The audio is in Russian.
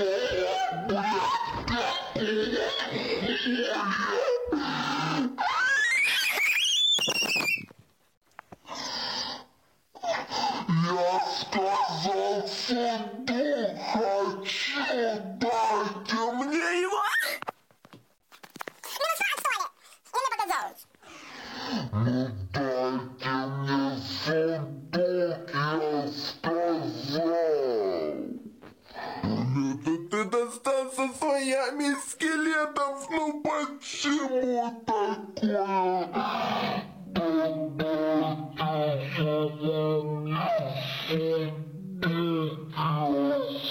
Я сказал сундук хочу, дайте мне его. Ну дайте мне сундук, я сказал. Это ты достал со своими скелетов, ну почему такое? Дайте же мне сундук, я